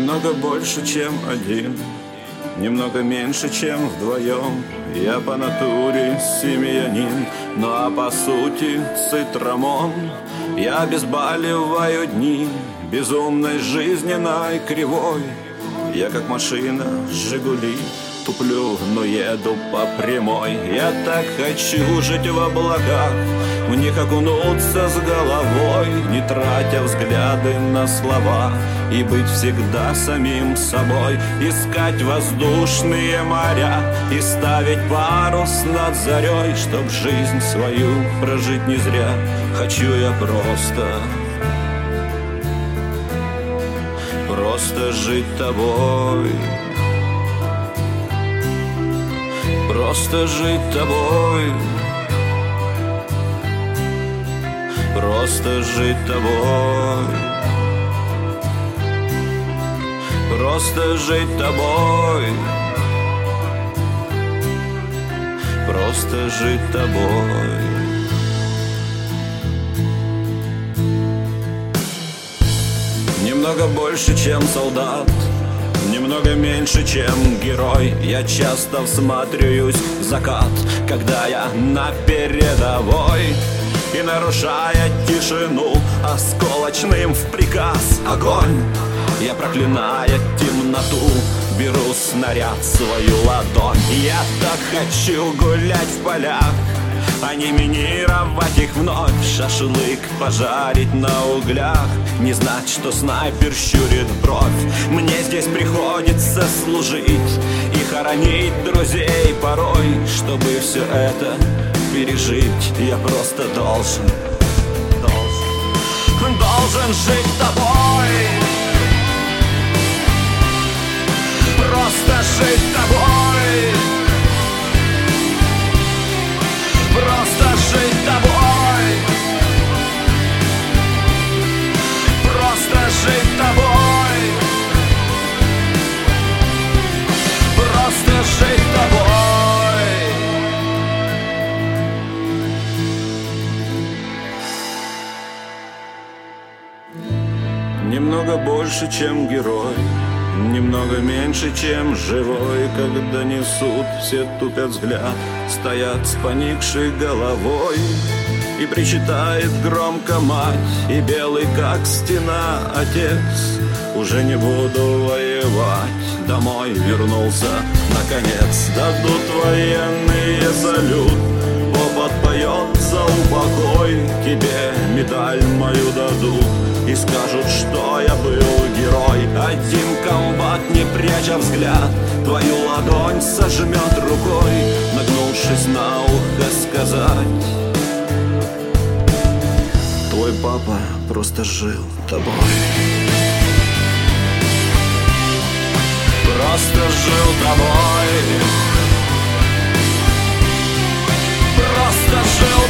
Немного больше, чем один, немного меньше, чем вдвоем. Я по натуре семьянин, ну а по сути цитрамон. Я обезболиваю дни безумной жизненной кривой. Я как машина «Жигули», туплю, но еду по прямой. Я так хочу жить в облаках, в них окунуться с головой, не тратя взгляды на слова, и быть всегда самим собой. Искать воздушные моря и ставить парус над зарей, чтоб жизнь свою прожить не зря. Хочу я просто жить тобой. Просто жить тобой. Просто жить тобой. Просто жить тобой. Просто жить тобой. Немного больше, чем солдат, немного меньше, чем герой. Я часто всматриваюсь в закат, когда я на передовой. И нарушая тишину осколочным в приказ огонь, я, проклиная темноту, беру снаряд в свою ладонь. Я так хочу гулять в полях, а не минировать их вновь. Шашлык пожарить на углях, не знать, что снайпер щурит бровь. Мне здесь приходится служить и хоронить друзей порой. Чтобы все это пережить, я просто должен жить тобой. Просто жить тобой. Просто жить тобой. Просто жить тобой. Просто жить тобой. Немного больше, чем герой, немного меньше, чем живой. Когда несут, все тупят взгляд, стоят с поникшей головой. И причитает громко мать, и белый как стена отец. Уже не буду воевать, домой вернулся наконец. Дадут военные салют, попот поет за упокой. Тебе медаль мою дадут и скажут, что я был герой. Один комбат, не пряча взгляд, твою ладонь сожмет рукой, нагнувшись на ухо сказать: твой папа просто жил тобой. Просто жил тобой. Просто жил